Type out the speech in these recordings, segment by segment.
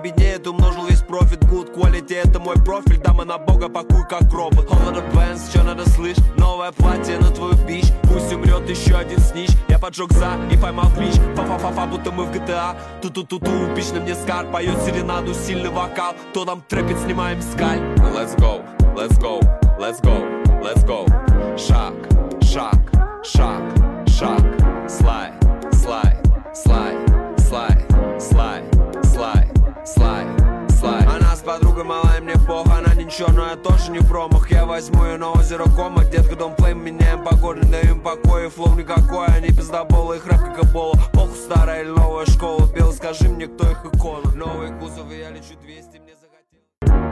беднее, ты умножил весь профит. Good quality, это мой профиль. Дама на бога, пакуй как робот. Hold on advance, чё надо слышь? Новое платье на твою бич. Пусть умрет еще один снич. Я поджег за и поймал клич. Фа-фа-фа-фа, будто мы в GTA. Ту-ту-ту-ту, пич на мне скар. Поет серенаду, сильный вокал. То там трэпит, снимаем скаль. Let's go, let's go, let's go, let's go. Шаг, шаг, шаг, шаг. Слайд, слайд, слайд, слайд, слайд, слайд, слайд, слайд. Она с подругой малая, мне пох. Она ничего, но я тоже не промах. Я возьму ее на озеро Кома. Детка, дом плей, меняем погоду, даем покой. Флоу никакой, они пиздоболы, их рэп как эбола. Похуй, старая или новая школа. Белый, скажи мне, кто их икона. Новые кузовы, я лечу 200, мне захотелось.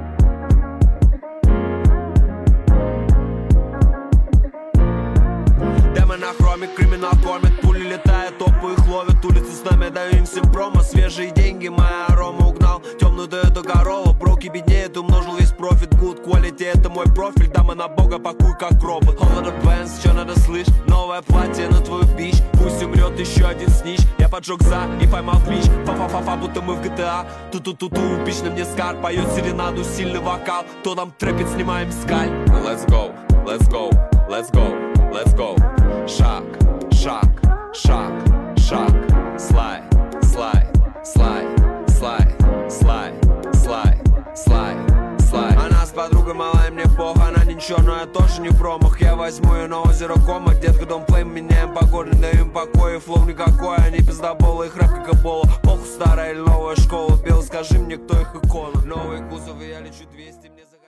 Демы на хроме, криминал кормит. Пули летают, топы их ловят. Улицы с нами, даю им всем промо. Свежие деньги, моя арома угнал. Темную дает Королла. Броки беднее, ты умножил весь профит. Good quality, это мой профиль. Дама на бога, пакуй как робот. Hold on advance, чё надо слышь? Новое платье на твою бич. Пусть умрет еще один снич. Я поджег за и поймал клич. Фа-фа-фа-фа, будто мы в GTA. Ту-ту-ту-ту, пич на мне скар. Поет серенаду, сильный вокал. То там трэпит, снимаем скаль. Let's go, let's go, let's go, let's go. Шаг, шаг, шаг, шаг. Слайд, слайд, слайд, слайд, слайд, слайд, слайд, слайд. Она с подругой малая, мне пох. Она ничего, но я тоже не промах. Я возьму ее на озеро Кома. Детка, дом плей, меняем погоду, даем покой. Флоу никакой, они пиздоболы, их рэп как эбола. Похуй, старая или новая школа. Белый, скажи мне, кто их икона. Новые кузовы, я лечу 200, мне захотелось.